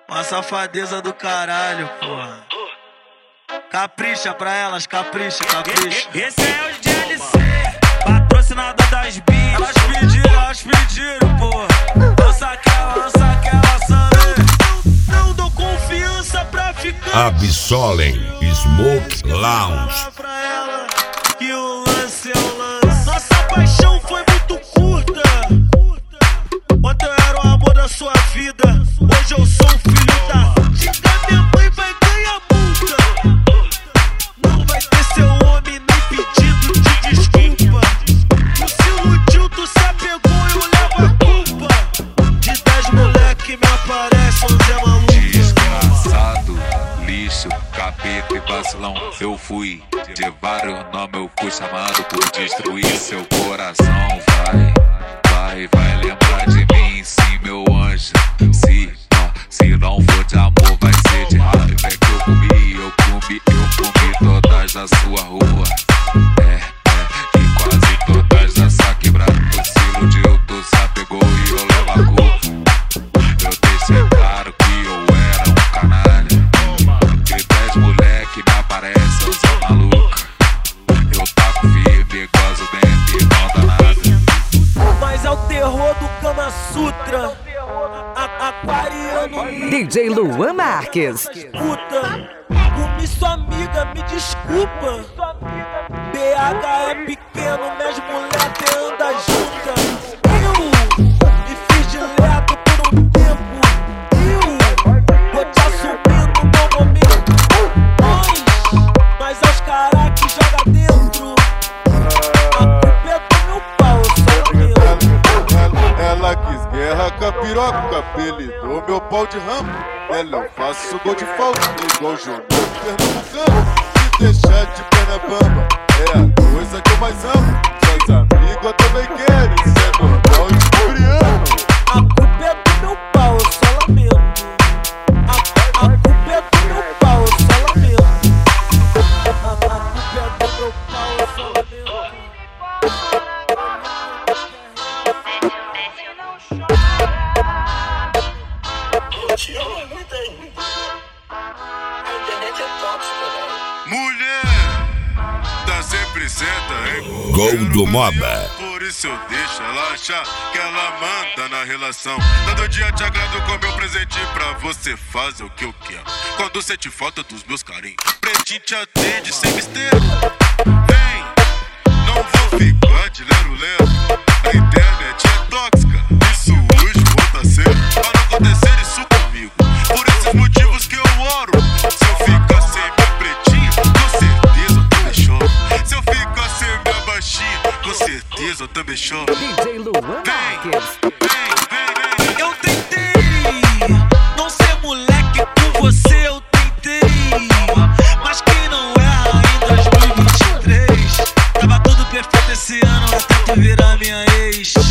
Uma safadeza do caralho, porra. Capricha pra elas, capricha, capricha. Esse é o DLC, patrocinador das beats. Elas pediram, porra. Lança aquela, Não dou confiança pra ficar. Absolem Smoke Lounge. Pra ela que o lance é o lance. Nossa paixão foi muito curta. Ontem eu era o amor da sua vida. Hoje eu sou o filho da dita. Minha mãe vai ganhar multa. Não vai ter seu homem nem pedido de desculpa. Tu se iludiu, tu se apegou e eu levo a culpa. De 10 moleque me aparece um Zé Maluco. Desgraçado, lixo, capeta e vacilão. Eu fui de vários nomes, eu fui chamado por destruir seu coração. Vai lembrar de mim, sim, meu anjo. Se não for de amor, vai ser de raiva. É que eu comi todas da sua rua. E quase todas dessa quebrada. Tu se iludiu, tu se apegou e eu levo a culpa. Eu deixei claro que eu era um canalha. De 10 moleque me aparece, eu sou maluco. Eu taco firme, gozo dentro e não dá nada. Mas é o terror do Kama Sutra. Aquariano DJ Luan Marques. Puta, comi sua amiga, me desculpa. BH é pequeno, minhas moleques andam juntas. Eu me fiz de leto por um tempo. Eu vou te assumir no meu momento. Mas é os caras que joga dentro. A culpa é do meu pau, eu só lamento. Ela quis guerra com a piroca, com apelidou meu pau de ramo. Ela eu faço gol de falta, igual João Pernambucano. Se deixar de perna bamba, é a coisa que eu mais amo. Suas amigas também querem, isso é normal de Briano. A culpa é do meu pau, eu só lamento. A culpa é do meu pau, eu só lamento. A culpa é do meu pau, eu só lamento. Mulher, tá sempre certa, hein? Gol do Moba. Por isso eu deixo ela achar que ela manda na relação. Todo dia te agrado com meu presente pra você fazer o que eu quero. Quando sente falta dos meus carinhos, pretinho te atende sem mistério. Vem, não vou ficar de lero-lero. A internet é tóxica, isso hoje volta a ser. Pra não acontecer isso comigo, por esses motivos que eu oro. Se eu ficar sem minha pretinha, com certeza eu também choro. Se eu ficar sem minha baixinha, com certeza eu também choro. DJ Luan Marques. Eu tentei não ser moleque com você, eu tentei. Mas quem não erra em 2023? Tava tudo perfeito esse ano até tu virar minha ex.